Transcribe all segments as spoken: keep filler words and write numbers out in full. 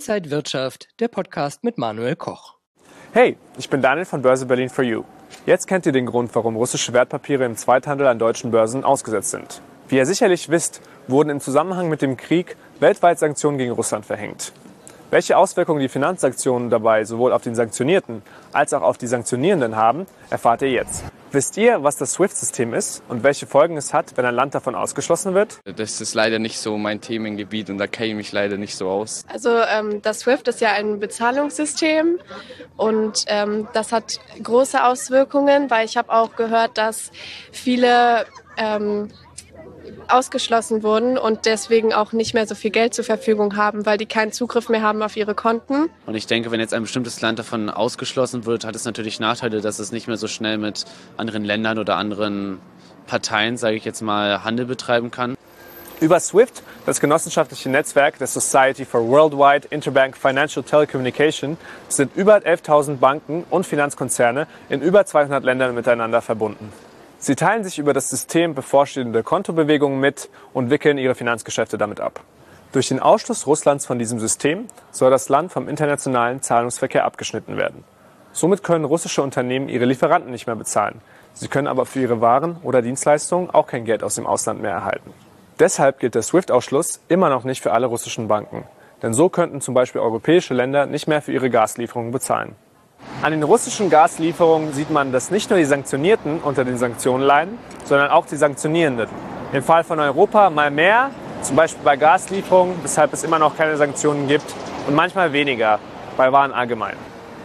Inside Wirtschaft, der Podcast mit Manuel Koch. Hey, ich bin Daniel von Börse Berlin for You. Jetzt kennt ihr den Grund, warum russische Wertpapiere im Zweithandel an deutschen Börsen ausgesetzt sind. Wie ihr sicherlich wisst, wurden im Zusammenhang mit dem Krieg weltweit Sanktionen gegen Russland verhängt. Welche Auswirkungen die Finanzsanktionen dabei sowohl auf den Sanktionierten als auch auf die Sanktionierenden haben, erfahrt ihr jetzt. Wisst ihr, was das SWIFT-System ist und welche Folgen es hat, wenn ein Land davon ausgeschlossen wird? Das ist leider nicht so mein Themengebiet und da kenne ich mich leider nicht so aus. Also ähm, das SWIFT ist ja ein Bezahlungssystem und ähm, das hat große Auswirkungen, weil ich habe auch gehört, dass viele ähm, ausgeschlossen wurden und deswegen auch nicht mehr so viel Geld zur Verfügung haben, weil die keinen Zugriff mehr haben auf ihre Konten. Und ich denke, wenn jetzt ein bestimmtes Land davon ausgeschlossen wird, hat es natürlich Nachteile, dass es nicht mehr so schnell mit anderen Ländern oder anderen Parteien, sage ich jetzt mal, Handel betreiben kann. Über SWIFT, das genossenschaftliche Netzwerk der Society for Worldwide Interbank Financial Telecommunication, sind über elftausend Banken und Finanzkonzerne in über zweihundert Ländern miteinander verbunden. Sie teilen sich über das System bevorstehende Kontobewegungen mit und wickeln ihre Finanzgeschäfte damit ab. Durch den Ausschluss Russlands von diesem System soll das Land vom internationalen Zahlungsverkehr abgeschnitten werden. Somit können russische Unternehmen ihre Lieferanten nicht mehr bezahlen. Sie können aber für ihre Waren oder Dienstleistungen auch kein Geld aus dem Ausland mehr erhalten. Deshalb gilt der SWIFT-Ausschluss immer noch nicht für alle russischen Banken. Denn so könnten zum Beispiel europäische Länder nicht mehr für ihre Gaslieferungen bezahlen. An den russischen Gaslieferungen sieht man, dass nicht nur die Sanktionierten unter den Sanktionen leiden, sondern auch die Sanktionierenden. Im Fall von Europa mal mehr, zum Beispiel bei Gaslieferungen, weshalb es immer noch keine Sanktionen gibt, und manchmal weniger, bei Waren allgemein.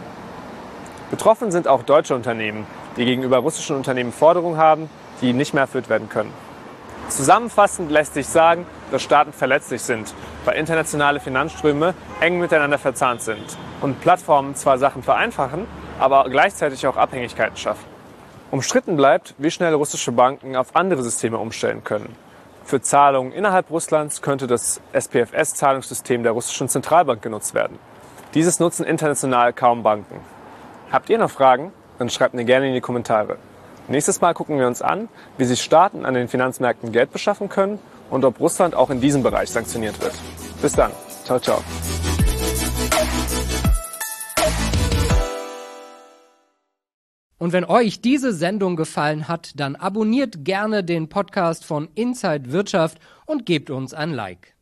Betroffen sind auch deutsche Unternehmen, die gegenüber russischen Unternehmen Forderungen haben, die nicht mehr erfüllt werden können. Zusammenfassend lässt sich sagen, dass Staaten verletzlich sind, weil internationale Finanzströme eng miteinander verzahnt sind und Plattformen zwar Sachen vereinfachen, aber gleichzeitig auch Abhängigkeiten schaffen. Umstritten bleibt, wie schnell russische Banken auf andere Systeme umstellen können. Für Zahlungen innerhalb Russlands könnte das S P F S-Zahlungssystem der russischen Zentralbank genutzt werden. Dieses nutzen international kaum Banken. Habt ihr noch Fragen? Dann schreibt mir gerne in die Kommentare. Nächstes Mal gucken wir uns an, wie sich Staaten an den Finanzmärkten Geld beschaffen können und ob Russland auch in diesem Bereich sanktioniert wird. Bis dann. Ciao, ciao. Und wenn euch diese Sendung gefallen hat, dann abonniert gerne den Podcast von Inside Wirtschaft und gebt uns ein Like.